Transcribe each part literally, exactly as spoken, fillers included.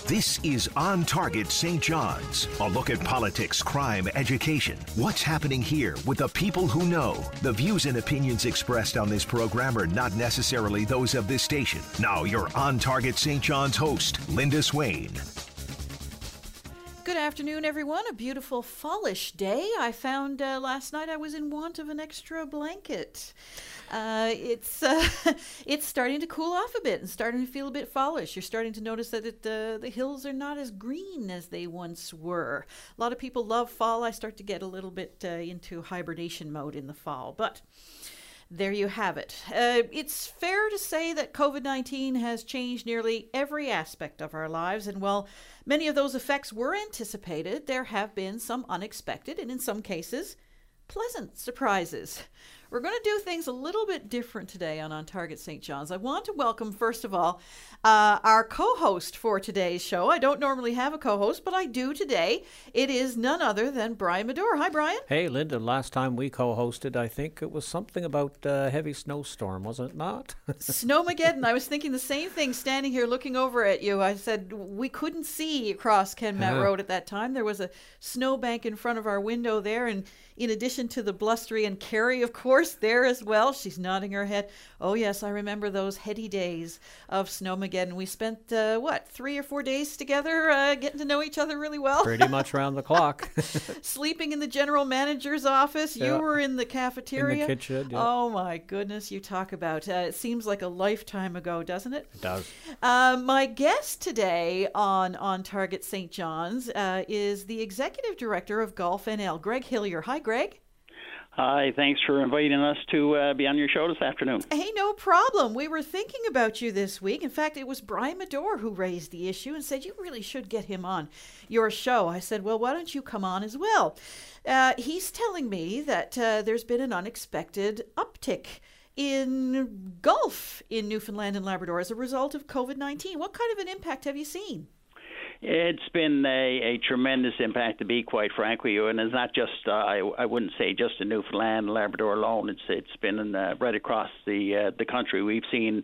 This is On Target Saint John's, a look at politics, crime, education. What's happening here with the people who know. The views and opinions expressed on this program are not necessarily those of this station. Now, your On Target Saint John's host, Linda Swain. Good afternoon, everyone. A beautiful fallish day. I found uh, last night I was in want of an extra blanket. Uh, it's uh, it's starting to cool off a bit and starting to feel a bit fallish. You're starting to notice that it, uh, the hills are not as green as they once were. A lot of people love fall. I start to get a little bit uh, into hibernation mode in the fall, but there you have it. Uh, it's fair to say that COVID nineteen has changed nearly every aspect of our lives, and while many of those effects were anticipated, there have been some unexpected and in some cases pleasant surprises. We're going to do things a little bit different today on On Target Saint John's. I want to welcome, first of all, uh, our co-host for today's show. I don't normally have a co-host, but I do today. It is none other than Brian Medore. Hi, Brian. Hey, Linda. Last time we co-hosted, I think it was something about a uh, heavy snowstorm, was it not? Snowmageddon. I was thinking the same thing standing here looking over at you. I said we couldn't see across Kenmount uh. Road at that time. There was a snowbank in front of our window there, and in addition to the blustery and Carrie, of course, there as well. She's nodding her head. Oh, yes, I remember those heady days of Snowmageddon. We spent, uh, what, three or four days together uh, getting to know each other really well? Pretty much around the clock. Sleeping in the general manager's office. Yeah. You were in the cafeteria. In the kitchen, yeah. Oh, my goodness, you talk about. Uh, it seems like a lifetime ago, doesn't it? It does. Uh, my guest today on On Target Saint John's uh, is the Executive Director of Golf N L, Greg Hillier. Hi, Greg. Hi, thanks for inviting us to uh, be on your show this afternoon. Hey, no problem. We were thinking about you this week. In fact, it was Brian Medore who raised the issue and said, you really should get him on your show. I said, well, why don't you come on as well? Uh, he's telling me that uh, there's been an unexpected uptick in golf in Newfoundland and Labrador as a result of COVID nineteen. What kind of an impact have you seen? It's been a, a tremendous impact, to be quite frank with you, and it's not just, uh, I, I wouldn't say just in Newfoundland and Labrador alone. It's It's been uh, right across the uh, the country. We've seen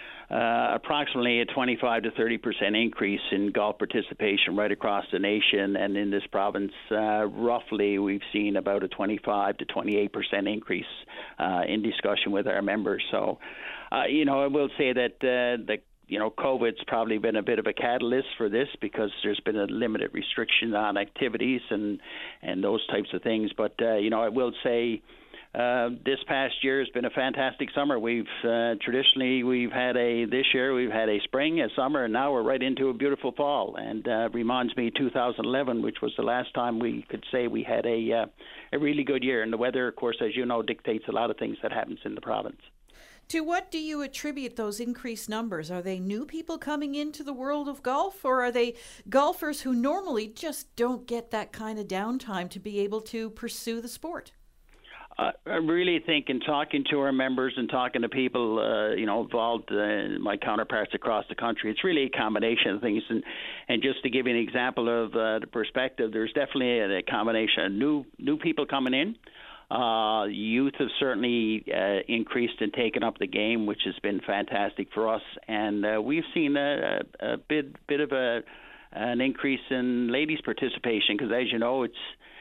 uh, approximately a twenty-five to thirty percent increase in golf participation right across the nation, and in this province, uh, roughly, we've seen about a twenty-five to twenty-eight percent increase uh, in discussion with our members. So, uh, you know, I will say that uh, the You know, COVID's probably been a bit of a catalyst for this because there's been a limited restriction on activities and and those types of things. But, uh, you know, I will say uh, this past year has been a fantastic summer. We've uh, traditionally, we've had a, this year we've had a spring, a summer, and now we're right into a beautiful fall. And uh, reminds me two thousand eleven, which was the last time we could say we had a, uh, a really good year. And the weather, of course, as you know, dictates a lot of things that happens in the province. To what do you attribute those increased numbers? Are they new people coming into the world of golf, or are they golfers who normally just don't get that kind of downtime to be able to pursue the sport? Uh, I really think in talking to our members and talking to people, uh, you know, involved, uh, my counterparts across the country, it's really a combination of things. And, and just to give you an example of uh, the perspective, there's definitely a, a combination of new, new people coming in. Uh, youth have certainly uh, increased and taken up the game, which has been fantastic for us. And uh, we've seen a, a, a bit bit of a an increase in ladies' participation because, as you know, it's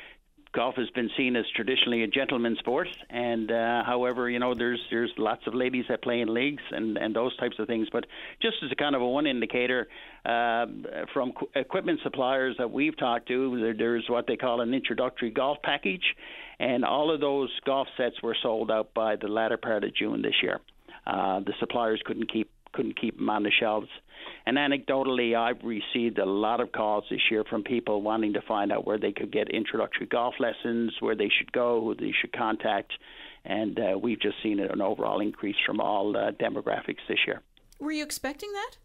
golf has been seen as traditionally a gentleman's sport. And uh, however, you know, there's there's lots of ladies that play in leagues and, and those types of things. But just as a kind of a one indicator, uh, from qu- equipment suppliers that we've talked to, there, there's what they call an introductory golf package. And all of those golf sets were sold out by the latter part of June this year. Uh, the suppliers couldn't keep couldn't keep them on the shelves. And anecdotally, I've received a lot of calls this year from people wanting to find out where they could get introductory golf lessons, where they should go, who they should contact. And uh, we've just seen an overall increase from all uh, demographics this year. Were you expecting that?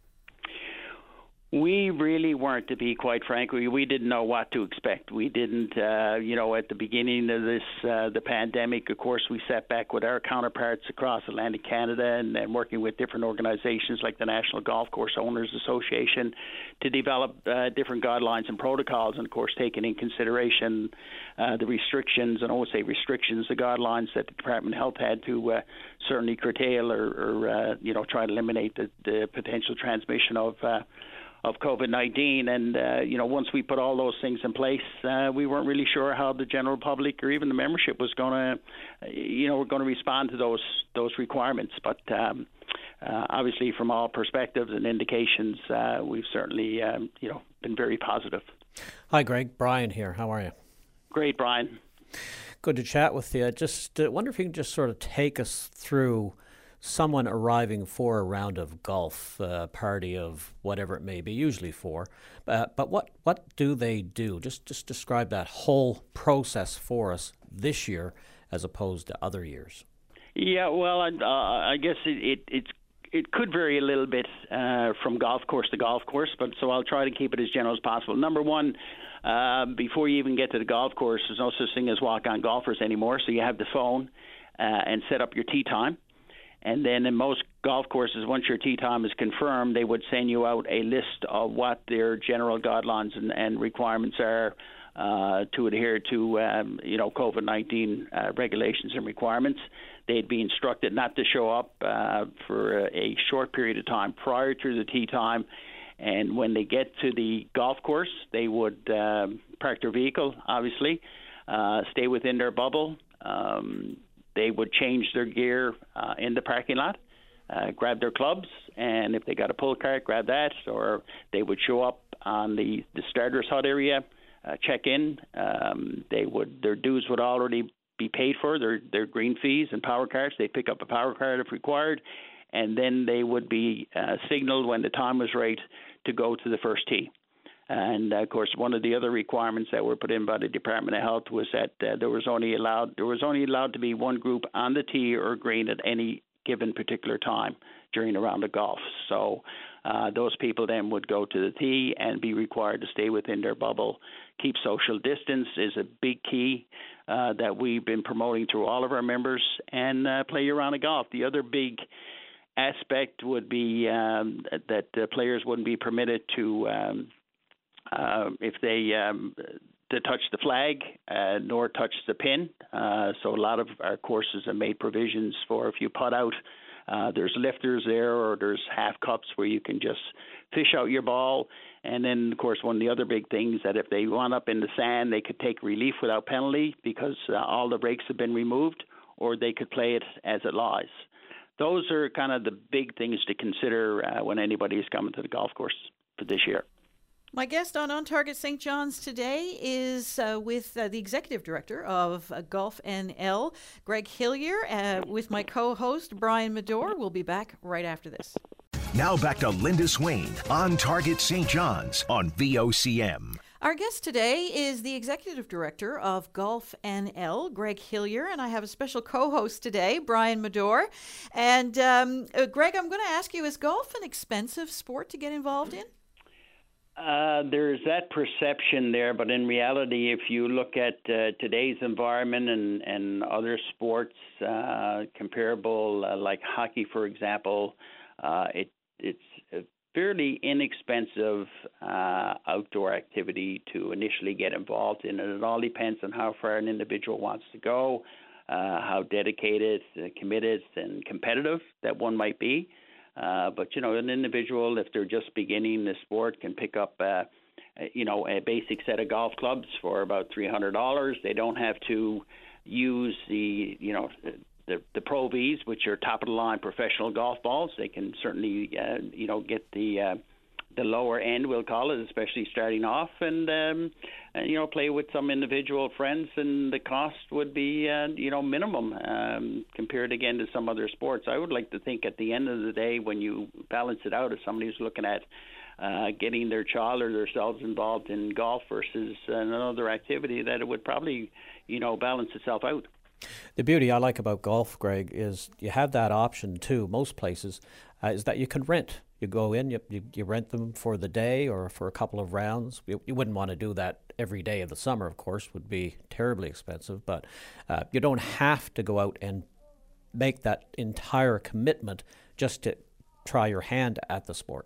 We really weren't, to be quite frank. We, we didn't know what to expect. We didn't, uh, you know, at the beginning of this, uh, the pandemic, of course, we sat back with our counterparts across Atlantic Canada and, and working with different organizations like the National Golf Course Owners Association to develop uh, different guidelines and protocols, and, of course, taking in consideration uh, the restrictions, and I won't say restrictions, the guidelines that the Department of Health had to uh, certainly curtail or, or uh, you know, try to eliminate the, the potential transmission of uh, of COVID nineteen. And, uh, you know, once we put all those things in place, uh, we weren't really sure how the general public or even the membership was going to, you know, going to respond to those those requirements. But um, uh, obviously, from all perspectives and indications, uh, we've certainly, um, you know, been very positive. Hi, Greg. Brian here. How are you? Great, Brian. Good to chat with you. Just uh, wonder if you can just sort of take us through someone arriving for a round of golf, a uh, party of whatever it may be, usually four. Uh, but what, what do they do? Just just describe that whole process for us this year as opposed to other years. Yeah, well, I, uh, I guess it, it it's it could vary a little bit uh, from golf course to golf course, but so I'll try to keep it as general as possible. Number one, uh, before you even get to the golf course, there's no such thing as walk-on golfers anymore. So you have the phone uh, and set up your tee time. And then in most golf courses, once your tee time is confirmed, they would send you out a list of what their general guidelines and, and requirements are uh, to adhere to, um, you know, COVID nineteen uh, regulations and requirements. They'd be instructed not to show up uh, for a, a short period of time prior to the tee time. And when they get to the golf course, they would um, park their vehicle, obviously, uh, stay within their bubble. Um, They would change their gear uh, in the parking lot, uh, grab their clubs, and if they got a pull cart, grab that, or they would show up on the, the starter's hut area, uh, check in. Um, they would their dues would already be paid for, their their green fees and power cards. They pick up a power card if required, and then they would be uh, signaled when the time was right to go to the first tee. And uh, of course, one of the other requirements that were put in by the Department of Health was that uh, there was only allowed there was only allowed to be one group on the tee or green at any given particular time during a round of golf. So uh, those people then would go to the tee and be required to stay within their bubble. Keep social distance is a big key uh, that we've been promoting through all of our members, and uh, play your round of golf. The other big aspect would be um, that uh, players wouldn't be permitted to um, Uh, if they um, to touch the flag uh, nor touch the pin. Uh, so a lot of our courses have made provisions for if you putt out, uh, there's lifters there, or there's half cups where you can just fish out your ball. And then, of course, one of the other big things that if they wound up in the sand, they could take relief without penalty because uh, all the rakes have been removed, or they could play it as it lies. Those are kind of the big things to consider uh, when anybody is coming to the golf course for this year. My guest on On Target Saint John's today is uh, with uh, the Executive Director of uh, Golf N L, Greg Hillier, uh, with my co-host, Brian Medore. We'll be back right after this. Now back to Linda Swain, On Target Saint John's on V O C M. Our guest today is the Executive Director of Golf N L, Greg Hillier, and I have a special co-host today, Brian Medore. And um, uh, Greg, I'm going to ask you, is golf an expensive sport to get involved in? Uh, there's that perception there, but in reality, if you look at uh, today's environment and, and other sports uh, comparable, uh, like hockey, for example, uh, it, it's a fairly inexpensive uh, outdoor activity to initially get involved in, and it all depends on how far an individual wants to go, uh, how dedicated, uh, committed, and competitive that one might be. Uh, but, you know, an individual, if they're just beginning the sport, can pick up, uh, you know, a basic set of golf clubs for about three hundred dollars. They don't have to use the, you know, the, the Pro Vs, which are top-of-the-line professional golf balls. They can certainly, uh, you know, get the uh, the lower end, we'll call it, especially starting off, and, um, and you know, play with some individual friends, and the cost would be, uh, you know, minimum um, compared, again, to some other sports. I would like to think at the end of the day, when you balance it out, if somebody who's looking at uh, getting their child or themselves involved in golf versus another activity, that it would probably, you know, balance itself out. The beauty I like about golf, Greg, is you have that option too, most places, uh, is that you can rent. You go in, you, you you rent them for the day or for a couple of rounds. You, you wouldn't want to do that every day of the summer, of course, would be terribly expensive, but uh, you don't have to go out and make that entire commitment just to try your hand at the sport.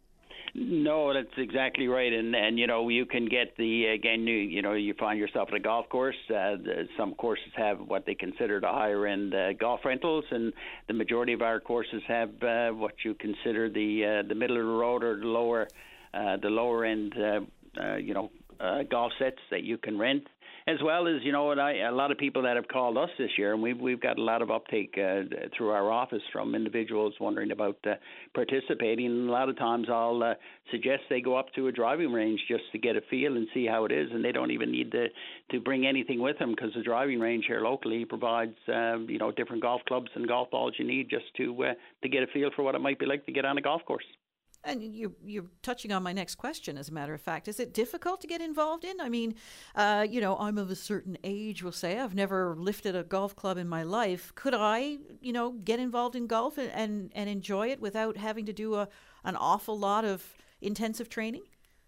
No, that's exactly right, and and you know, you can get the again you you know you find yourself at a golf course. Uh, the, some courses have what they consider the higher end uh, golf rentals, and the majority of our courses have uh, what you consider the uh, the middle of the road or the lower uh, the lower end, uh, uh, you know, uh, golf sets that you can rent. As well as, you know, and I, a lot of people that have called us this year, and we've we've got a lot of uptake uh, through our office from individuals wondering about uh, participating. And a lot of times I'll uh, suggest they go up to a driving range just to get a feel and see how it is, and they don't even need to to bring anything with them, because the driving range here locally provides uh, you know, different golf clubs and golf balls you need just to uh, to get a feel for what it might be like to get on a golf course. And you, you're touching on my next question, as a matter of fact. Is it difficult to get involved in? I mean, uh, you know, I'm of a certain age, we'll say. I've never lifted a golf club in my life. Could I, you know, get involved in golf and, and, and enjoy it without having to do a, an awful lot of intensive training?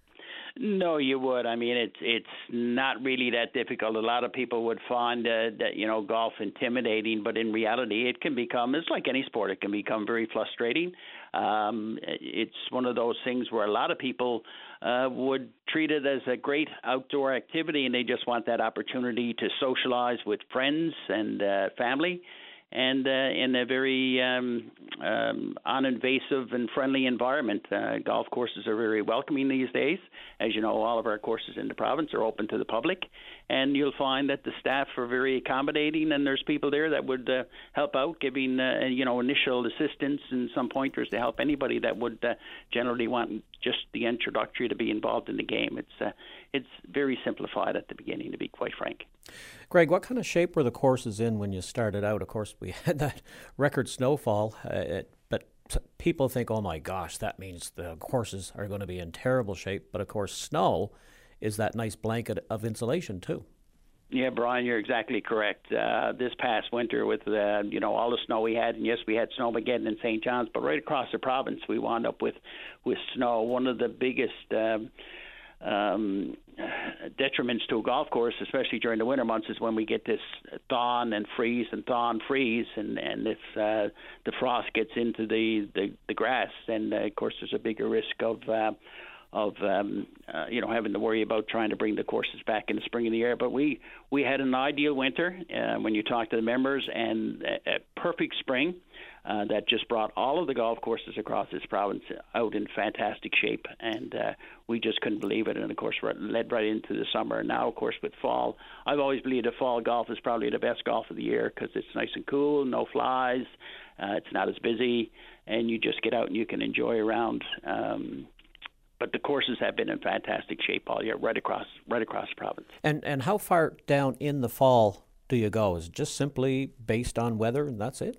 No, you would. I mean, it's it's not really that difficult. A lot of people would find uh, that, you know, golf intimidating, but in reality, it can become, it's like any sport, it can become very frustrating. Um, it's one of those things where a lot of people uh, would treat it as a great outdoor activity, and they just want that opportunity to socialize with friends and uh, family. And uh, in a very um, um, uninvasive and friendly environment. Uh, golf courses are very welcoming these days. As you know, all of our courses in the province are open to the public, and you'll find that the staff are very accommodating, and there's people there that would uh, help out, giving uh, you know, initial assistance and some pointers to help anybody that would uh, generally want just the introductory to be involved in the game. It's uh, it's very simplified at the beginning, to be quite frank. Greg, what kind of shape were the courses in when you started out? Of course, we had that record snowfall, uh, it, but people think, oh my gosh, that means the courses are going to be in terrible shape. But of course, snow is that nice blanket of insulation too. Yeah, Brian, you're exactly correct. Uh, this past winter with, uh, you know, all the snow we had, and yes, we had Snowmageddon in Saint John's, but right across the province we wound up with, with snow. One of the biggest um, um, detriments to a golf course, especially during the winter months, is when we get this thaw and freeze and thaw and freeze, and, and if uh, the frost gets into the, the, the grass, then uh, of course there's a bigger risk of uh, of um, uh, you know, having to worry about trying to bring the courses back in the spring of the year. But we, we had an ideal winter uh, when you talk to the members, and a, a perfect spring uh, that just brought all of the golf courses across this province out in fantastic shape, and uh, we just couldn't believe it. And of course, we're led right into the summer. And now, of course, with fall, I've always believed that fall golf is probably the best golf of the year, because it's nice and cool, no flies, uh, it's not as busy, and you just get out and you can enjoy around. Um, But the courses have been in fantastic shape all year, right across, right across the province. And and how far down in the fall do you go? Is it just simply based on weather, and that's it?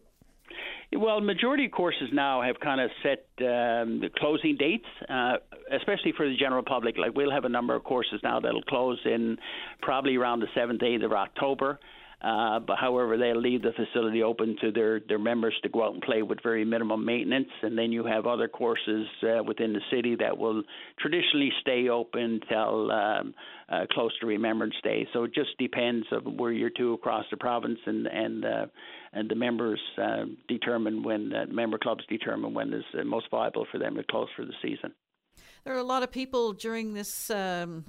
Well, majority of courses now have kind of set um, the closing dates, uh, especially for the general public. Like, we'll have a number of courses now that'll close in probably around the seventh, eighth of October. Uh, but however, they'll leave the facility open to their, their members to go out and play with very minimum maintenance. And then you have other courses uh, within the city that will traditionally stay open till um, uh, close to Remembrance Day. So it just depends on where you're to across the province, and and uh, and the members uh, determine when uh, member clubs determine when is uh, most viable for them to close for the season. There are a lot of people during this. Um,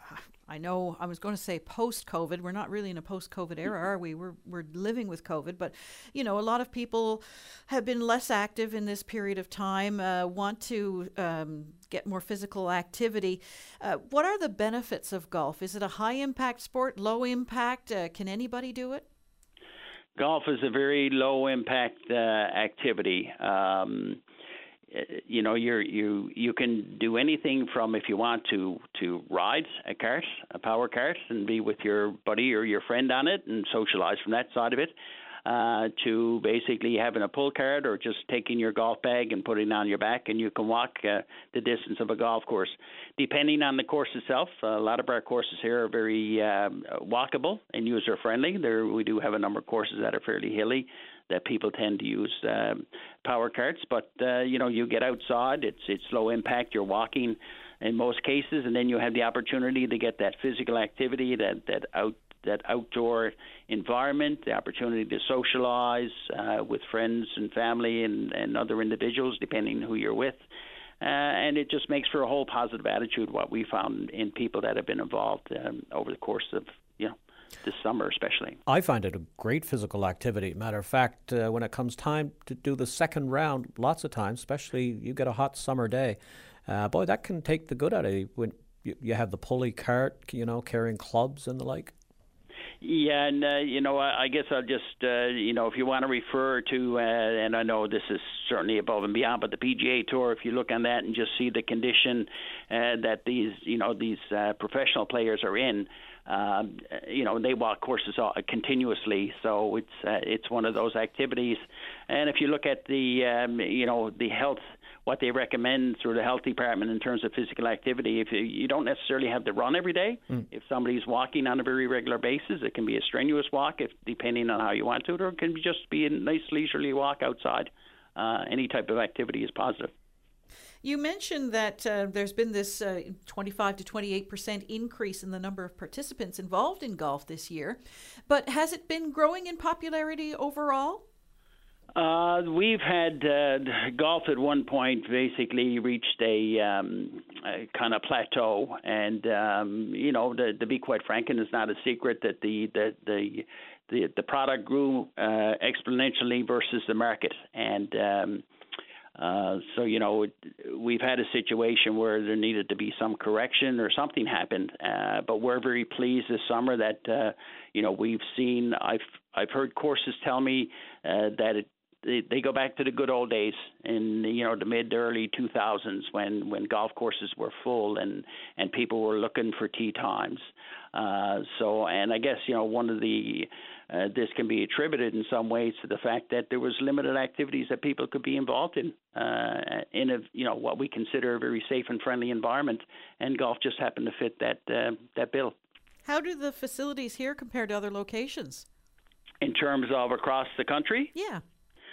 I know I was going to say post-COVID. We're not really in a post-COVID era, are we? We're we're living with COVID, but you know, a lot of people have been less active in this period of time. Uh, want to um, get more physical activity. Uh, what are the benefits of golf? Is it a high-impact sport? Low impact? Uh, can anybody do it? Golf is a very low-impact uh, activity. Um, You know, you're, you you can do anything from, if you want to, to ride a cart, a power cart, and be with your buddy or your friend on it and socialize from that side of it, uh, to basically having a pull cart or just taking your golf bag and putting it on your back, and you can walk uh, the distance of a golf course. Depending on the course itself, a lot of our courses here are very um, walkable and user-friendly. There, we do have a number of courses that are fairly hilly, that people tend to use um, power carts, but uh, you know, you get outside, it's it's low impact, you're walking in most cases, and then you have the opportunity to get that physical activity, that that out that outdoor environment, the opportunity to socialize uh, with friends and family and, and other individuals, depending who you're with. Uh, and it just makes for a whole positive attitude, what we found in people that have been involved um, over the course of, you know, this summer especially. I find it a great physical activity. Matter of fact, uh, when it comes time to do the second round, lots of times, especially you get a hot summer day, Uh, boy, that can take the good out of you when you, you have the pulley cart, you know, carrying clubs and the like. Yeah, and uh, you know, I, I guess I'll just, uh, you know, if you want to refer to, uh, and I know this is certainly above and beyond, but the P G A Tour, if you look on that and just see the condition uh, that these, you know, these uh, professional players are in, um, you know, they walk courses continuously, so it's uh, it's one of those activities. And if you look at the, um, you know, the health, what they recommend through the health department in terms of physical activity, if you, you don't necessarily have to run every day. Mm. If somebody's walking on a very regular basis, it can be a strenuous walk, if depending on how you want to, or it can just be a nice leisurely walk outside. Uh, any type of activity is positive. You mentioned that uh, there's been this uh, twenty-five to twenty-eight percent increase in the number of participants involved in golf this year, but has it been growing in popularity overall? Uh, we've had uh, golf at one point basically reached a, um, a kind of plateau, and um, you know, to, to be quite frank, and it's not a secret that the the the the, the product grew uh, exponentially versus the market, and um, uh, so you know, it, we've had a situation where there needed to be some correction or something happened, uh, but we're very pleased this summer that uh, you know, we've seen. I've I've heard courses tell me uh, that it. They, they go back to the good old days in, you know, the mid to early two thousands when, when golf courses were full and, and people were looking for tee times. Uh, so, and I guess, you know, one of the uh, this can be attributed in some ways to the fact that there was limited activities that people could be involved in uh, in a, you know, what we consider a very safe and friendly environment, and golf just happened to fit that uh, that bill. How do the facilities here compare to other locations? In terms of across the country? Yeah.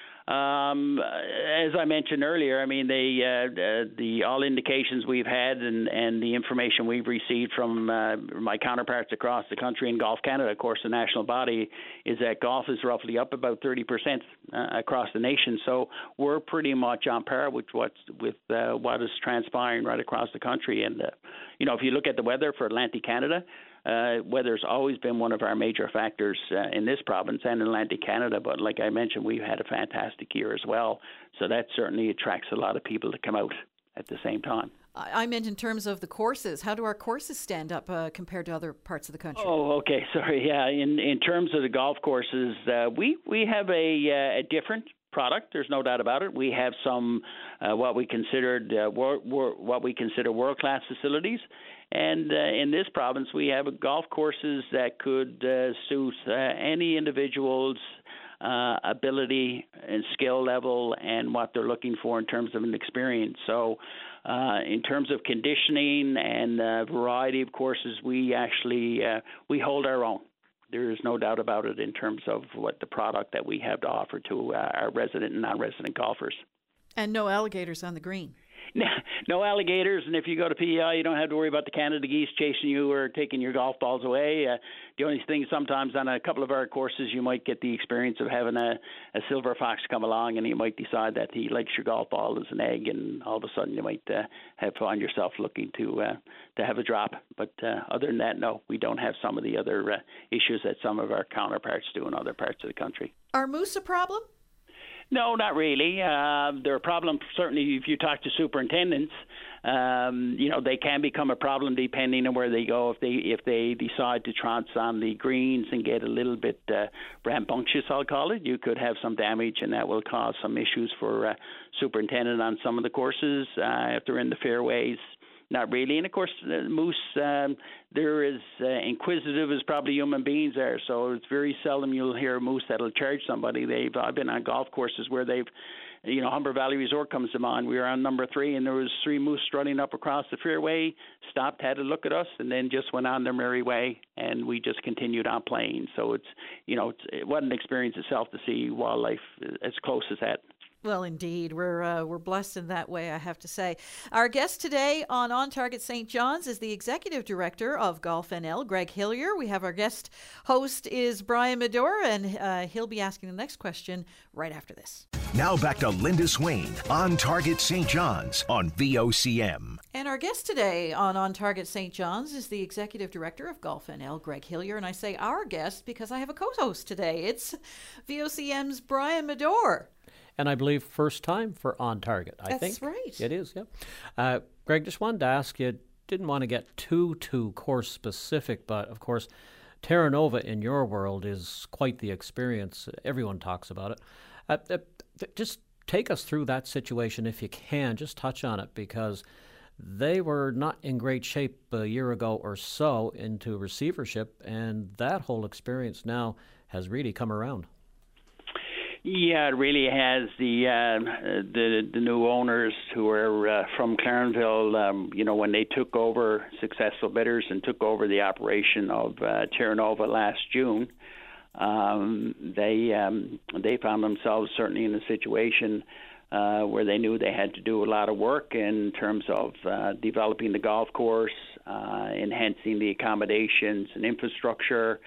Um, as I mentioned earlier, I mean, they, uh, uh, the all indications we've had and, and the information we've received from uh, my counterparts across the country in Golf Canada, of course, the national body, is that golf is roughly up about thirty percent uh, across the nation. So we're pretty much on par with what's with uh, what is transpiring right across the country. And uh, you know, if you look at the weather for Atlantic Canada, Uh, weather's always been one of our major factors uh, in this province and in Atlantic Canada. But like I mentioned, we've had a fantastic year as well. So that certainly attracts a lot of people to come out at the same time. I meant in terms of the courses. How do our courses stand up uh, compared to other parts of the country? Oh, okay. Sorry. Yeah. In in terms of the golf courses, uh, we, we have a, uh, a different product. There's no doubt about it. We have some uh, what we considered uh, wor- wor- what we consider world-class facilities. And uh, in this province, we have golf courses that could uh, suit uh, any individual's uh, ability and skill level and what they're looking for in terms of an experience. So uh, in terms of conditioning and uh, variety of courses, we actually uh, we hold our own. There is no doubt about it in terms of what the product that we have to offer to uh, our resident and non-resident golfers. And no alligators on the green. No, no alligators, and if you go to P E I, you don't have to worry about the Canada geese chasing you or taking your golf balls away. Uh, the only thing, sometimes on a couple of our courses, you might get the experience of having a, a silver fox come along, and you might decide that he likes your golf ball as an egg, and all of a sudden you might uh, have find yourself looking to uh, to have a drop. But uh, other than that, no, we don't have some of the other uh, issues that some of our counterparts do in other parts of the country. Are moose a problem? No, not really. Uh, they're a problem, certainly, if you talk to superintendents. Um, you know, they can become a problem depending on where they go. If they if they decide to trounce on the greens and get a little bit uh, rambunctious, I'll call it, you could have some damage, and that will cause some issues for uh, superintendent on some of the courses. Uh, if they're in the fairways, not really. And, of course, uh, moose, um, they're as uh, inquisitive as probably human beings are, so it's very seldom you'll hear a moose that'll charge somebody. They've I've been on golf courses where they've, you know, Humber Valley Resort comes to mind. We were on number three, and there was three moose strutting up across the fairway, stopped, had a look at us, and then just went on their merry way, and we just continued on playing. So it's, you know, it's, it wasn't an experience itself to see wildlife as close as that. Well, indeed, we're uh, we're blessed in that way, I have to say. Our guest today on On Target Saint John's is the Executive Director of Golf N L, Greg Hillier. We have our guest host is Brian Medora, and uh, he'll be asking the next question right after this. Now back to Linda Swain, On Target Saint John's on V O C M. And our guest today on On Target Saint John's is the Executive Director of Golf N L, Greg Hillier. And I say our guest because I have a co-host today. It's V O C M's Brian Medora. and I believe first time for On Target. I That's think right. it is. Yeah, uh, Greg, just wanted to ask you. Didn't want to get too too course specific, but of course, Terra Nova in your world is quite the experience. Everyone talks about it. Uh, uh, just take us through that situation if you can. Just touch on it, because they were not in great shape a year ago or so into receivership, and that whole experience now has really come around. Yeah, it really has. The uh, the the new owners who are uh, from Clarenville, um, you know, when they took over, successful bidders, and took over the operation of uh, Terra Nova last June, um, they um, they found themselves certainly in a situation uh, where they knew they had to do a lot of work in terms of uh, developing the golf course, uh, enhancing the accommodations and infrastructure.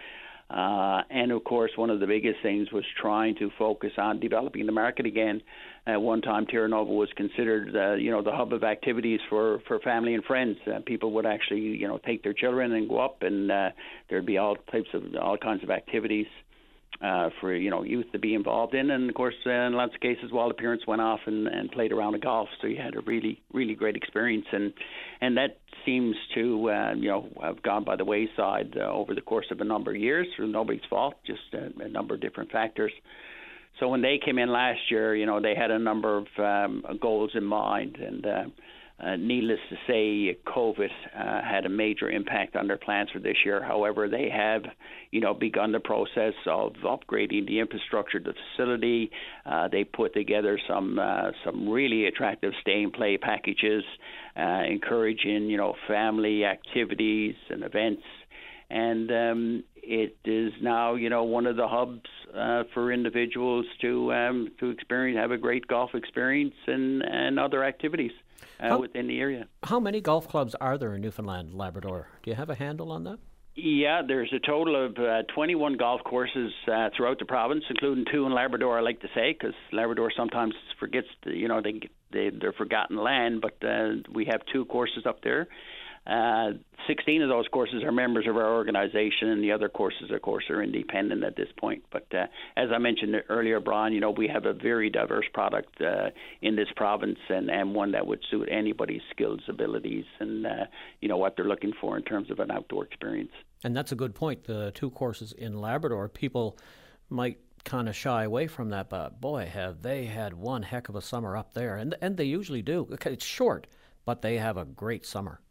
Uh, and, of course, one of the biggest things was trying to focus on developing the market again. At one time, Terra Nova was considered, uh, you know, the hub of activities for, for family and friends. Uh, people would actually, you know, take their children and go up, and uh, there'd be all types of, all kinds of activities uh, for, you know, youth to be involved in. And, of course, uh, in lots of cases, while the parents went off and, and played around of golf. So you had a really, really great experience. And, and that seems to, uh, you know, have gone by the wayside uh, over the course of a number of years through nobody's fault, just a, a number of different factors. So when they came in last year, you know, they had a number of um, goals in mind, and uh, uh, needless to say, COVID uh, had a major impact on their plans for this year. However, they have, you know, begun the process of upgrading the infrastructure of the facility. Uh, they put together some uh, some really attractive stay and play packages, uh, encouraging, you know, family activities and events. And um, it is now, you know, one of the hubs uh, for individuals to um, to experience, have a great golf experience and, and other activities uh, how, within the area. How many golf clubs are there in Newfoundland and Labrador? Do you have a handle on that? Yeah, there's a total of uh, twenty-one golf courses uh, throughout the province, including two in Labrador, I like to say, because Labrador sometimes forgets, to, you know, they, they, they're forgotten land, but uh, we have two courses up there. Uh, sixteen of those courses are members of our organization, and the other courses, of course, are independent at this point. But uh, as I mentioned earlier, Brian, you know, we have a very diverse product uh, in this province, and, and one that would suit anybody's skills, abilities, and, uh, you know, what they're looking for in terms of an outdoor experience. And that's a good point. The two courses in Labrador, people might kind of shy away from that, but boy, have they had one heck of a summer up there. And, and they usually do. It's short, but they have a great summer.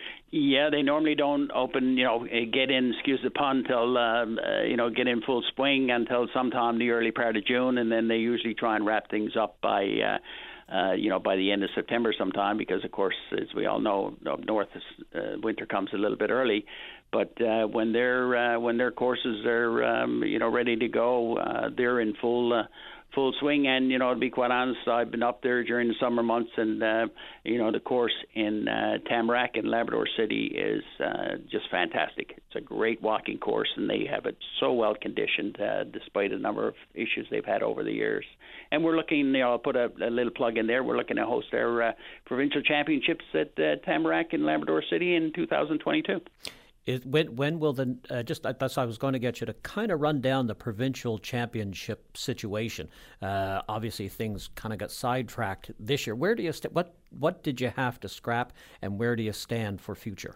Yeah, they normally don't open, you know, get in, excuse the pun, until, um, uh, you know, get in full swing until sometime the early part of June, and then they usually try and wrap things up by, uh, uh, you know, by the end of September sometime, because, of course, as we all know, up north, uh, winter comes a little bit early. But uh, when their uh, when their courses are, um, you know, ready to go, uh, they're in full uh, full swing. And, you know, to be quite honest, I've been up there during the summer months, and, uh, you know, the course in uh, Tamarack in Labrador City is uh, just fantastic. It's a great walking course, and they have it so well conditioned, uh, despite a number of issues they've had over the years. And we're looking, you know, I'll put a, a little plug in there. We're looking to host our uh, provincial championships at uh, Tamarack in Labrador City in two thousand twenty-two. Is, when when will the uh, just that's I was going to get you to kind of run down the provincial championship situation. Uh, obviously, things kind of got sidetracked this year. Where do you st- what what did you have to scrap, and where do you stand for future?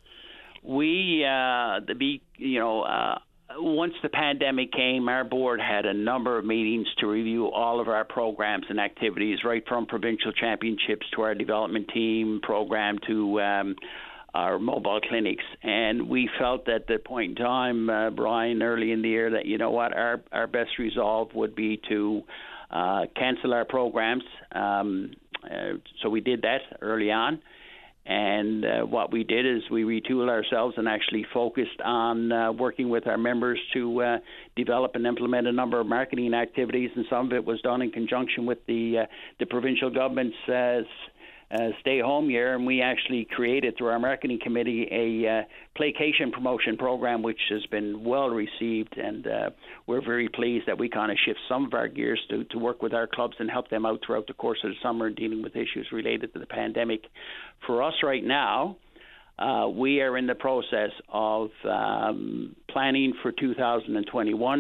We uh, the be you know. Uh, Once the pandemic came, our board had a number of meetings to review all of our programs and activities, right from provincial championships to our development team program to um, our mobile clinics. And we felt at the point in time, uh, Brian, early in the year, that, you know what, our, our best resolve would be to uh, cancel our programs. Um, uh, so we did that early on. And uh, what we did is we retooled ourselves and actually focused on uh, working with our members to uh, develop and implement a number of marketing activities, and some of it was done in conjunction with the uh, the provincial government's uh, uh, stay-home year, and we actually created through our marketing committee a uh, playcation promotion program, which has been well received, and uh, we're very pleased that we kind of shift some of our gears to, to work with our clubs and help them out throughout the course of the summer dealing with issues related to the pandemic. For us right now, uh, we are in the process of um, planning for two thousand twenty-one,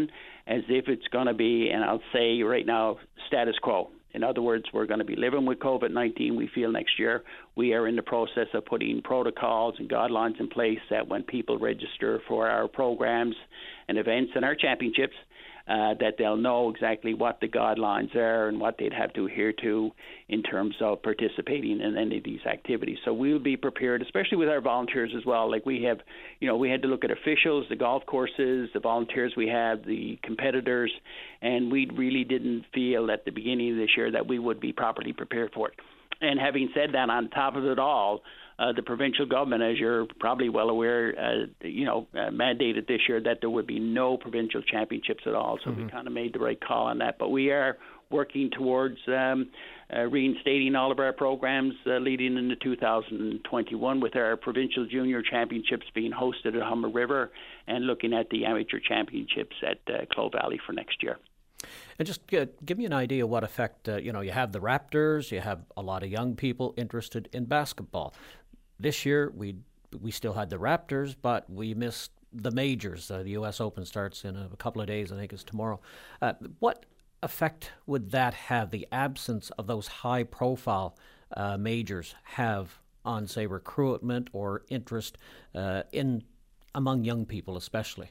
as if it's going to be, and I'll say right now, status quo. In other words, we're going to be living with COVID nineteen, we feel, next year. We are in the process of putting protocols and guidelines in place that when people register for our programs and events and our championships, uh, that they'll know exactly what the guidelines are and what they'd have to adhere to in terms of participating in any of these activities. So we'll be prepared, especially with our volunteers as well. Like we have, you know, we had to look at officials, the golf courses, the volunteers we have, the competitors, and we really didn't feel at the beginning of this year that we would be properly prepared for it. And having said that, on top of it all, uh, the provincial government, as you're probably well aware, uh, you know, uh, mandated this year that there would be no provincial championships at all. So mm-hmm. we kind of made the right call on that. But we are working towards um, uh, reinstating all of our programs uh, leading into two thousand twenty-one, with our provincial junior championships being hosted at Humber River and looking at the amateur championships at uh, Clough Valley for next year. And just uh, give me an idea what effect, uh, you know, you have the Raptors, you have a lot of young people interested in basketball. This year, we we still had the Raptors, but we missed the majors. Uh, the U S Open starts in a, a couple of days, I think it's tomorrow. Uh, what effect would that have, the absence of those high-profile uh, majors, have on, say, recruitment or interest uh, in among young people especially?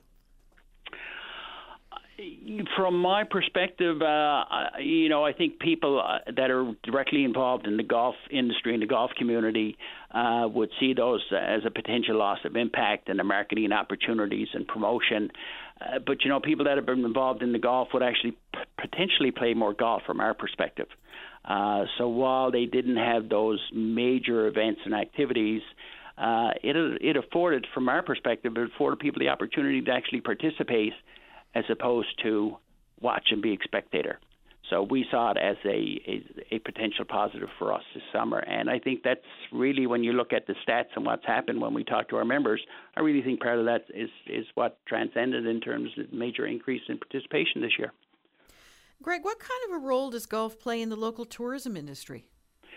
From my perspective, uh, you know, I think people uh, that are directly involved in the golf industry and the golf community uh, would see those as a potential loss of impact and the marketing opportunities and promotion. Uh, but, you know, people that have been involved in the golf would actually p- potentially play more golf from our perspective. Uh, so while they didn't have those major events and activities, uh, it, it afforded, from our perspective, it afforded people the opportunity to actually participate as opposed to watch and be a spectator. So we saw it as a, a, a potential positive for us this summer. And I think that's really, when you look at the stats and what's happened when we talk to our members, I really think part of that is, is what transcended in terms of major increase in participation this year. Greg, what kind of a role does golf play in the local tourism industry?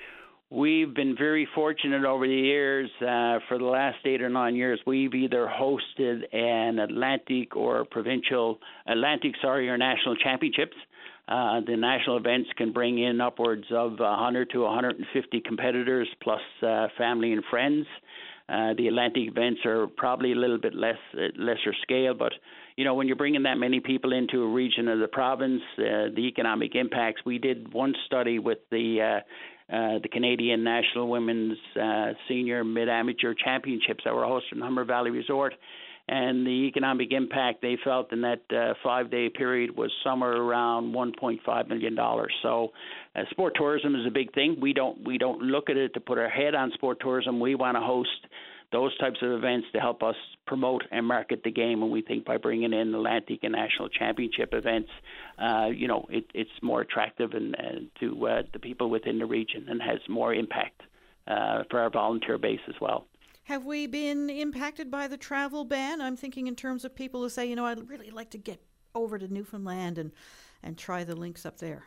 We've been very fortunate over the years. Uh, for the last eight or nine years, we've either hosted an Atlantic or provincial, Atlantic, sorry, or national championships. Uh, the national events can bring in upwards of one hundred to one hundred fifty competitors, plus uh, family and friends. Uh, the Atlantic events are probably a little bit less, uh, lesser scale, but you know, when you're bringing that many people into a region of the province, uh, the economic impacts. We did one study with the uh, Uh, the Canadian National Women's uh, Senior Mid-Amateur Championships that were hosted in Humber Valley Resort. And the economic impact they felt in that uh, five-day period was somewhere around one point five million dollars. So uh, sport tourism is a big thing. We don't we don't look at it to put our head on sport tourism. We want to host those types of events to help us promote and market the game. And we think by bringing in Atlantic and national championship events, uh, you know, it, it's more attractive and, and to uh, the people within the region and has more impact uh, for our volunteer base as well. Have we been impacted by the travel ban? I'm thinking in terms of people who say, you know, I'd really like to get over to Newfoundland and, and try the links up there.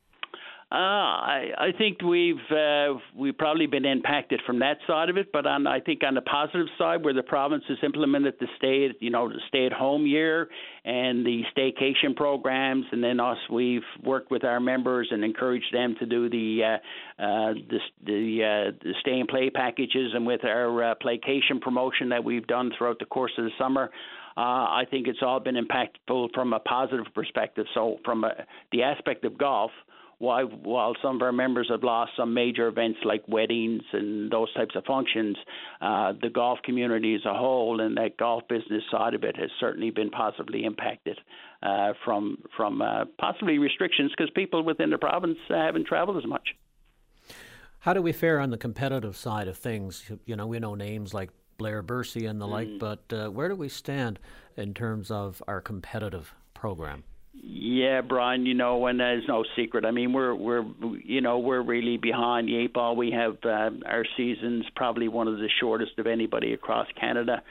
Uh, I, I think we've uh, we've probably been impacted from that side of it, but on, I think on the positive side, where the province has implemented the stay, you know, the stay-at-home year and the staycation programs, and then us, we've worked with our members and encouraged them to do the uh, uh, the the, uh, the stay and play packages, and with our uh, playcation promotion that we've done throughout the course of the summer. Uh, I think it's all been impactful from a positive perspective. So from a, the aspect of golf, While, while some of our members have lost some major events like weddings and those types of functions, uh, the golf community as a whole and that golf business side of it has certainly been positively impacted uh, from from uh, possibly restrictions because people within the province uh, haven't traveled as much. How do we fare on the competitive side of things? You know, we know names like Blair Bursey and the mm. like, but uh, where do we stand in terms of our competitive program? Yeah, Brian, you know, and there's no secret. I mean, we're, we're you know, we're really behind the eight ball. We have uh, our season's probably one of the shortest of anybody across Canada.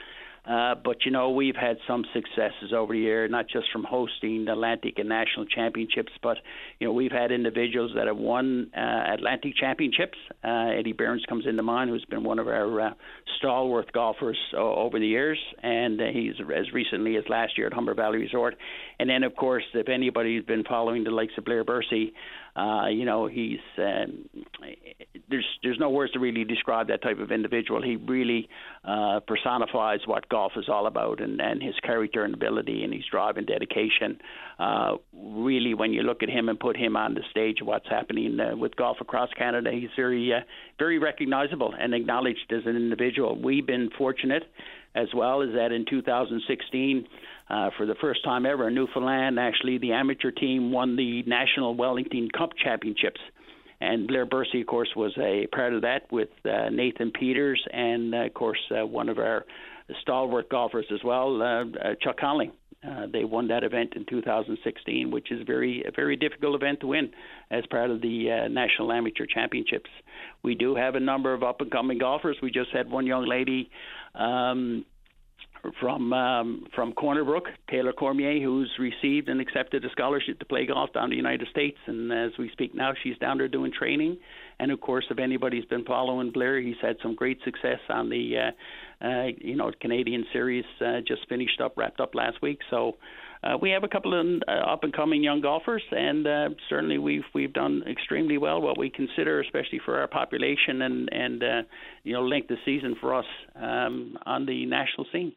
Uh, but, you know, we've had some successes over the year, not just from hosting Atlantic and national championships, but, you know, we've had individuals that have won uh, Atlantic championships. Uh, Eddie Burns comes into mind, who's been one of our uh, stalwart golfers uh, over the years, and uh, he's as recently as last year at Humber Valley Resort. And then, of course, if anybody's been following the likes of Blair Bursey, Uh, you know, he's um, there's there's no words to really describe that type of individual. He really uh, personifies what golf is all about, and, and his character and ability and his drive and dedication. Uh, really, when you look at him and put him on the stage of what's happening uh, with golf across Canada, he's very uh, very recognizable and acknowledged as an individual. We've been fortunate as well as that in two thousand sixteen, uh, for the first time ever in Newfoundland, actually the amateur team won the National Wellington Cup Championships. And Blair Bursey, of course, was a part of that with uh, Nathan Peters and, uh, of course, uh, one of our stalwart golfers as well, uh, uh, Chuck Conley. Uh, they won that event in two thousand sixteen, which is very a very difficult event to win as part of the uh, National Amateur Championships. We do have a number of up-and-coming golfers. We just had one young lady um, from um, from Corner Brook, Taylor Cormier, who's received and accepted a scholarship to play golf down in the United States. And as we speak now, she's down there doing training. And, of course, if anybody's been following Blair, he's had some great success on the, uh, uh, you know, Canadian Series, uh, just finished up, wrapped up last week. So uh, we have a couple of uh, up-and-coming young golfers, and uh, certainly we've we've done extremely well, what we consider, especially for our population and, and uh, you know, length of season for us um, on the national scene.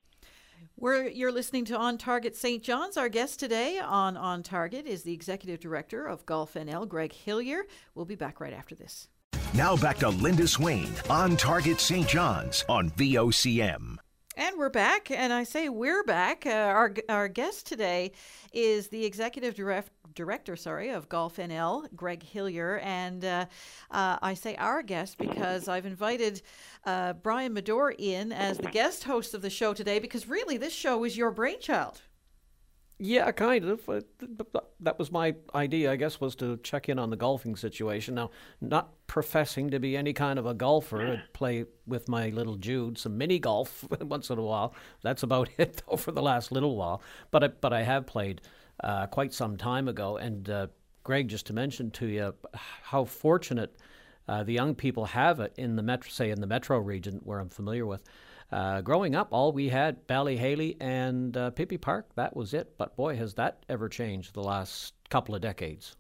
We're, you're listening to On Target Saint John's. Our guest today on On Target is the Executive Director of Golf N L, Greg Hillier. We'll be back right after this. Now back to Linda Swain on Target Saint John's on V O C M. And we're back, and I say we're back. Uh, our our guest today is the Executive Direct, Director sorry, of Golf N L, Greg Hillier. And uh, uh, I say our guest because I've invited uh, Brian Medore in as the guest host of the show today, because really this show is your brainchild. Yeah, kind of. Uh, That was my idea, I guess, was to check in on the golfing situation. Now, not professing to be any kind of a golfer, I'd play with my little Jude some mini golf once in a while. That's about it, though, for the last little while. But I, but I have played uh, quite some time ago. And uh, Greg, just to mention to you how fortunate uh, the young people have it in the metro, say in the metro region where I'm familiar with. Uh, growing up, all we had, Ballyhaley and uh, Pippi Park, that was it. But boy, has that ever changed the last couple of decades.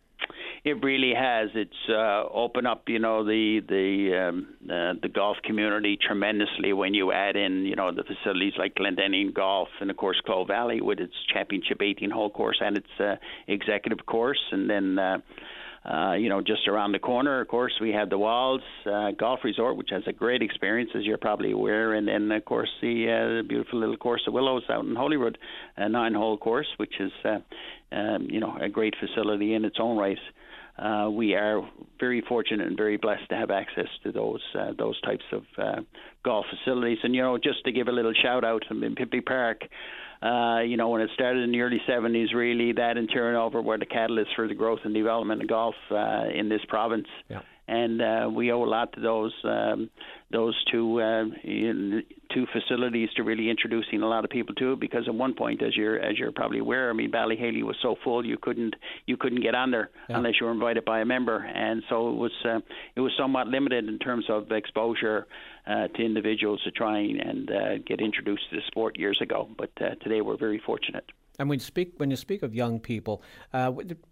It really has. It's uh, opened up, you know, the the um, uh, the golf community tremendously when you add in, you know, the facilities like Glendinning Golf and, of course, Clow Valley with its championship eighteen-hole course and its uh, executive course. And then uh, Uh, you know, just around the corner, of course, we have the Walls uh, Golf Resort, which has a great experience, as you're probably aware. And then, of course, the, uh, the beautiful little course of Willows out in Holyrood, a nine-hole course, which is, uh, um, you know, a great facility in its own right. Uh, we are very fortunate and very blessed to have access to those uh, those types of uh, golf facilities. And, you know, just to give a little shout-out, I mean, Pippi Park, Uh, you know, when it started in the early seventies, really that in turnover were the catalyst for the growth and development of golf uh, in this province. Yeah. And uh, we owe a lot to those um, those two uh, in, two facilities to really introducing a lot of people to it. Because at one point, as you're as you're probably aware, I mean, Ballyhaley was so full you couldn't you couldn't get on there yeah. unless you were invited by a member, and so it was uh, it was somewhat limited in terms of exposure uh, to individuals to try and uh, get introduced to the sport years ago. But uh, today we're very fortunate. And when you speak when you speak of young people, uh,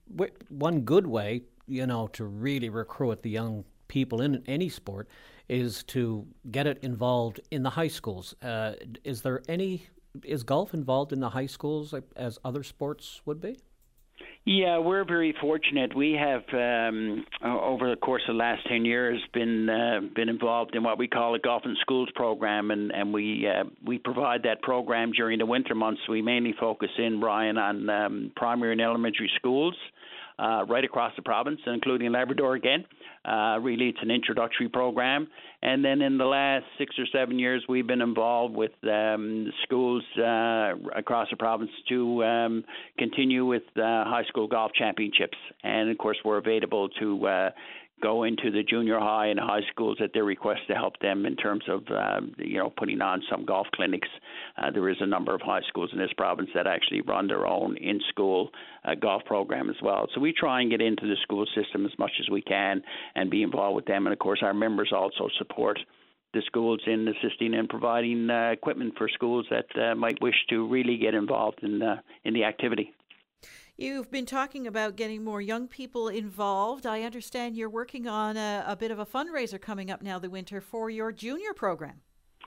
one good way, you know, to really recruit the young people in any sport is to get it involved in the high schools. Uh, is there any, is golf involved in the high schools as other sports would be? Yeah, we're very fortunate. We have, um, over the course of the last ten years, been uh, been involved in what we call a Golf in Schools program, and, and we uh, we provide that program during the winter months. We mainly focus in, Brian, on um, primary and elementary schools uh, right across the province, including Labrador again. Uh, really, it's an introductory program. And then in the last six or seven years, we've been involved with um, schools uh, across the province to um, continue with uh, high school golf championships. And, of course, we're available to uh, go into the junior high and high schools at their request to help them in terms of, um, you know, putting on some golf clinics. Uh, there is a number of high schools in this province that actually run their own in-school uh, golf program as well. So we try and get into the school system as much as we can and be involved with them. And, of course, our members also support the schools in assisting and providing uh, equipment for schools that uh, might wish to really get involved in uh, in the activity. You've been talking about getting more young people involved. I understand you're working on a, a bit of a fundraiser coming up now the winter for your junior program.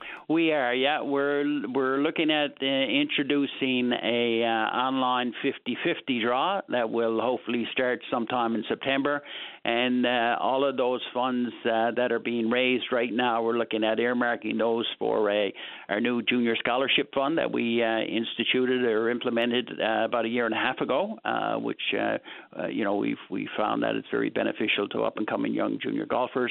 We are, yeah. We're we're looking at uh, introducing a uh, online fifty-fifty draw that will hopefully start sometime in September. And uh, all of those funds uh, that are being raised right now, we're looking at earmarking those for a our new junior scholarship fund that we uh, instituted or implemented uh, about a year and a half ago, uh, which uh, uh, you know we've we found that it's very beneficial to up and coming young junior golfers,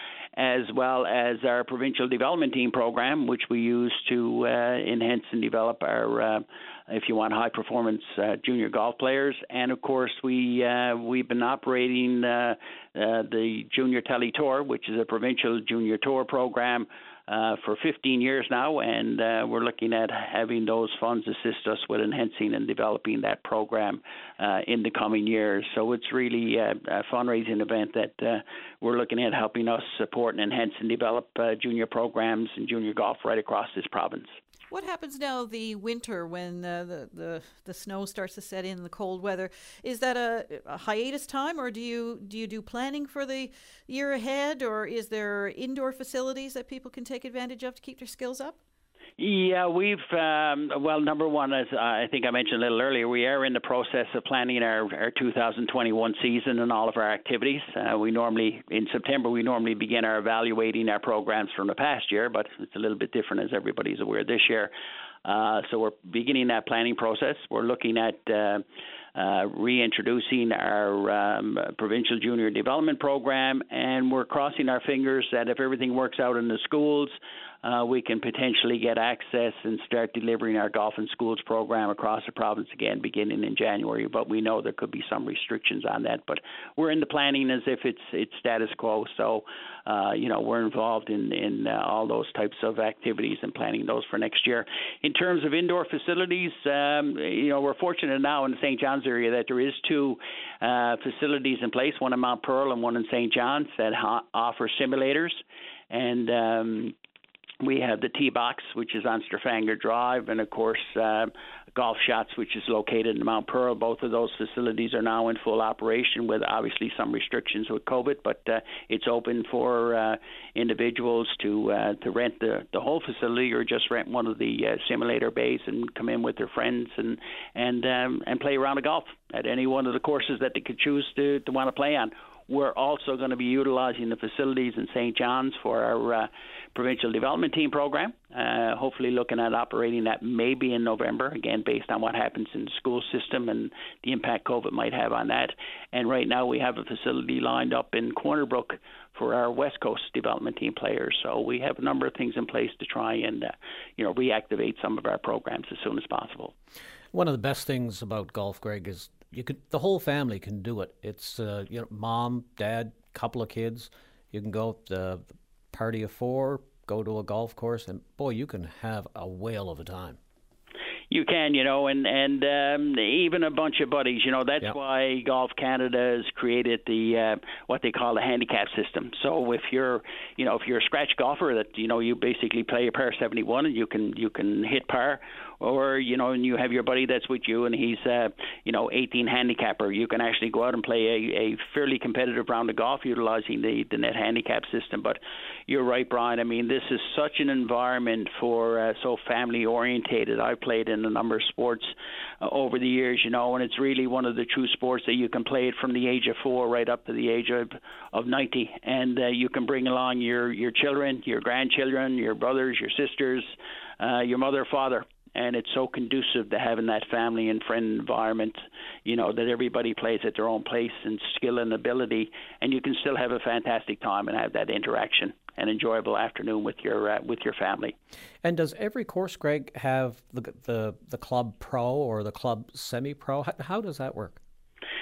as well as our provincial development team program, which we use to uh, enhance and develop our, uh, if you want, high-performance uh, junior golf players. And, of course, we, uh, we've been operating uh, uh, the Junior Tele Tour, which is a provincial junior tour program, Uh, for fifteen years now, and uh, we're looking at having those funds assist us with enhancing and developing that program uh, in the coming years. So it's really a, a fundraising event that uh, we're looking at helping us support and enhance and develop uh, junior programs and junior golf right across this province. What happens now the winter when uh, the, the the snow starts to set in, the cold weather? Is that a, a hiatus time, or do you do you do planning for the year ahead, or is there indoor facilities that people can take advantage of to keep their skills up? Yeah, we've, um, well, number one, as I think I mentioned a little earlier, we are in the process of planning our, our two thousand twenty-one season and all of our activities. Uh, we normally, in September, we normally begin our evaluating our programs from the past year, but it's a little bit different, as everybody's aware, this year. Uh, so we're beginning that planning process. We're looking at uh, uh, reintroducing our um, provincial junior development program, and we're crossing our fingers that if everything works out in the schools, Uh, we can potentially get access and start delivering our golf in schools program across the province again beginning in January. But we know there could be some restrictions on that. But we're in the planning as if it's it's status quo. So, uh, you know, we're involved in, in uh, all those types of activities and planning those for next year. In terms of indoor facilities, um, you know, we're fortunate now in the Saint John's area that there is two uh, facilities in place, one in Mount Pearl and one in Saint John's, that ha- offer simulators. And um we have the Tee Box, which is on Strafanger Drive, and, of course, uh, Golf Shots, which is located in Mount Pearl. Both of those facilities are now in full operation with obviously some restrictions with COVID, but uh, it's open for uh, individuals to uh, to rent the, the whole facility or just rent one of the uh, simulator bays and come in with their friends and and um, and play around the golf at any one of the courses that they could choose to, to want to play on. We're also going to be utilizing the facilities in Saint John's for our uh, provincial development team program, uh, hopefully looking at operating that maybe in November, again, based on what happens in the school system and the impact COVID might have on that. And right now we have a facility lined up in Corner Brook for our West Coast development team players. So we have a number of things in place to try and, uh, you know, reactivate some of our programs as soon as possible. One of the best things about golf, Greg, is you could the whole family can do it. It's uh, you know, mom, dad, couple of kids. You can go the party of four, go to a golf course, and boy, you can have a whale of a time. You can, you know, and and um, even a bunch of buddies. You know, that's yep. why Golf Canada has created the uh, what they call the handicap system. So if you're, you know, if you're a scratch golfer, that you know, you basically play a par seventy-one and you can you can hit par, or you know, and you have your buddy that's with you and he's uh, you know, eighteen handicapper. You can actually go out and play a, a fairly competitive round of golf utilizing the the net handicap system. But you're right, Brian. I mean, this is such an environment for uh, so family orientated. I've played in a number of sports uh, over the years, you know, and it's really one of the true sports that you can play it from the age of four right up to the age of, of ninety. And uh, you can bring along your, your children, your grandchildren, your brothers, your sisters, uh, your mother, father. And it's so conducive to having that family and friend environment, you know, that everybody plays at their own pace and skill and ability, and you can still have a fantastic time and have that interaction, an enjoyable afternoon with your uh, with your family. And does every course, Greg, have the the, the club pro or the club semi-pro? How, how does that work?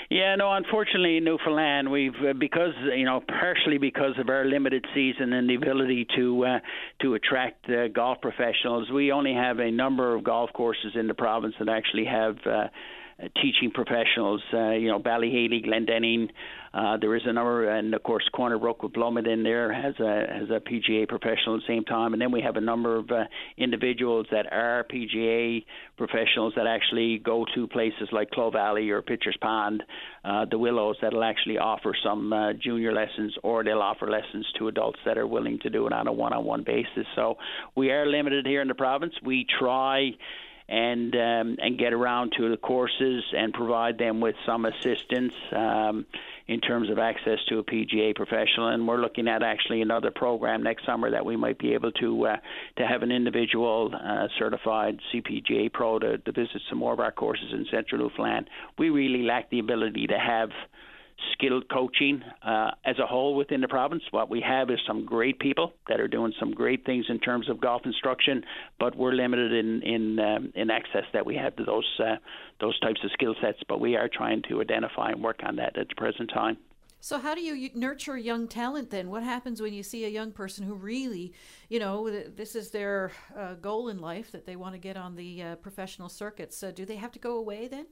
Yeah, no, unfortunately in Newfoundland, we've, uh, because, you know, partially because of our limited season and the ability to uh, to attract uh, golf professionals, we only have a number of golf courses in the province that actually have uh, Uh, teaching professionals, uh, you know, Ballyhaley, Glendenning. Uh, there is a number, and of course, Corner Brook with Blomid in there has a has a P G A professional at the same time, and then we have a number of uh, individuals that are P G A professionals that actually go to places like Clough Valley or Pitcher's Pond, uh, the Willows, that'll actually offer some uh, junior lessons, or they'll offer lessons to adults that are willing to do it on a one-on-one basis. So we are limited here in the province. We try and um, and get around to the courses and provide them with some assistance um, in terms of access to a P G A professional. And we're looking at actually another program next summer that we might be able to uh, to have an individual uh, certified C P G A pro to, to visit some more of our courses in Central Newfoundland. We really lack the ability to have skilled coaching uh, as a whole within the province. What we have is some great people that are doing some great things in terms of golf instruction, but we're limited in in, um, in access that we have to those uh, those types of skill sets. But we are trying to identify and work on that at the present time. So how do you nurture young talent then? What happens when you see a young person who really, you know, this is their uh, goal in life, that they want to get on the uh, professional circuits? Uh, do they have to go away then?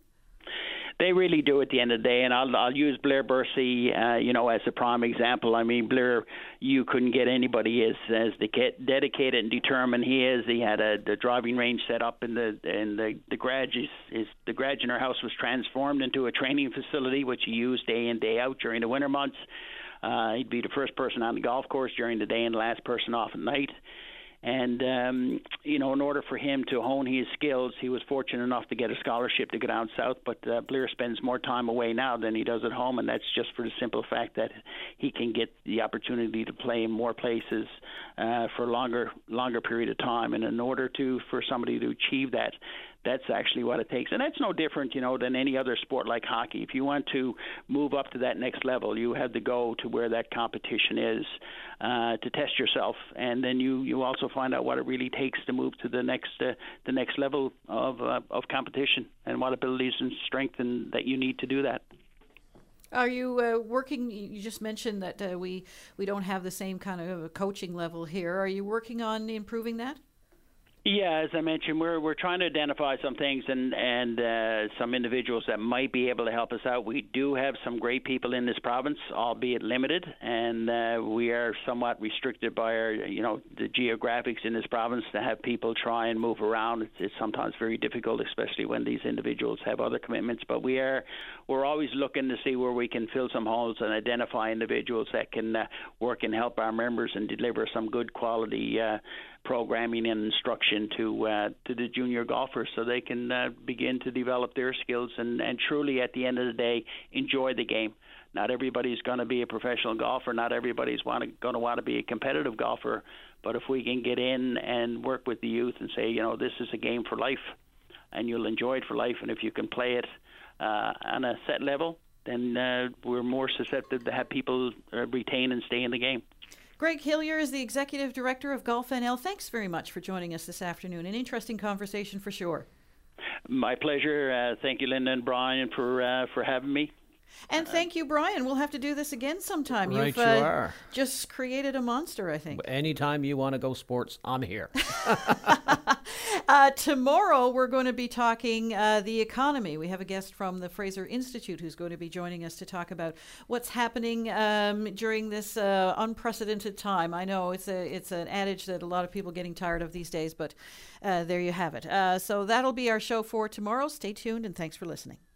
They really do at the end of the day, and I'll I'll use Blair Bursey, uh, you know, as a prime example. I mean, Blair, you couldn't get anybody as as dedicated and determined he is. He had a the driving range set up in the in the the garage. His, his the garage in our house was transformed into a training facility, which he used day in day out during the winter months. Uh, he'd be the first person on the golf course during the day and the last person off at night. And, um, you know, in order for him to hone his skills, he was fortunate enough to get a scholarship to go down south. But uh, Blair spends more time away now than he does at home, and that's just for the simple fact that he can get the opportunity to play in more places uh, for a longer, longer period of time. And in order to for somebody to achieve that, that's actually what it takes. And that's no different, you know, than any other sport like hockey. If you want to move up to that next level, you have to go to where that competition is uh, to test yourself. And then you, you also find out what it really takes to move to the next uh, the next level of uh, of competition, and what abilities and strength and that you need to do that. Are you uh, working? You just mentioned that uh, we, we don't have the same kind of a coaching level here. Are you working on improving that? Yeah, as I mentioned, we're we're trying to identify some things and and uh, some individuals that might be able to help us out. We do have some great people in this province, albeit limited, and uh, we are somewhat restricted by our, you know, the geographics in this province to have people try and move around. It's, it's sometimes very difficult, especially when these individuals have other commitments. But we are we're always looking to see where we can fill some holes and identify individuals that can uh, work and help our members and deliver some good quality Uh, programming and instruction to uh, to the junior golfers, so they can uh, begin to develop their skills and, and truly, at the end of the day, enjoy the game. Not everybody's going to be a professional golfer. Not everybody's want going to want to be a competitive golfer. But if we can get in and work with the youth and say, you know, this is a game for life, and you'll enjoy it for life, and if you can play it uh, on a set level, then uh, we're more susceptible to have people uh, retain and stay in the game. Greg Hillier is the Executive Director of Golf N L. Thanks very much for joining us this afternoon. An interesting conversation for sure. My pleasure. Uh, thank you, Linda and Brian, for uh, for having me. And thank you, Brian. We'll have to do this again sometime. Right, You've you uh, are. just created a monster, I think. Anytime you want to go sports, I'm here. uh, tomorrow, we're going to be talking uh, the economy. We have a guest from the Fraser Institute who's going to be joining us to talk about what's happening um, during this uh, unprecedented time. I know it's a it's an adage that a lot of people are getting tired of these days, but uh, there you have it. Uh, so that'll be our show for tomorrow. Stay tuned, and thanks for listening.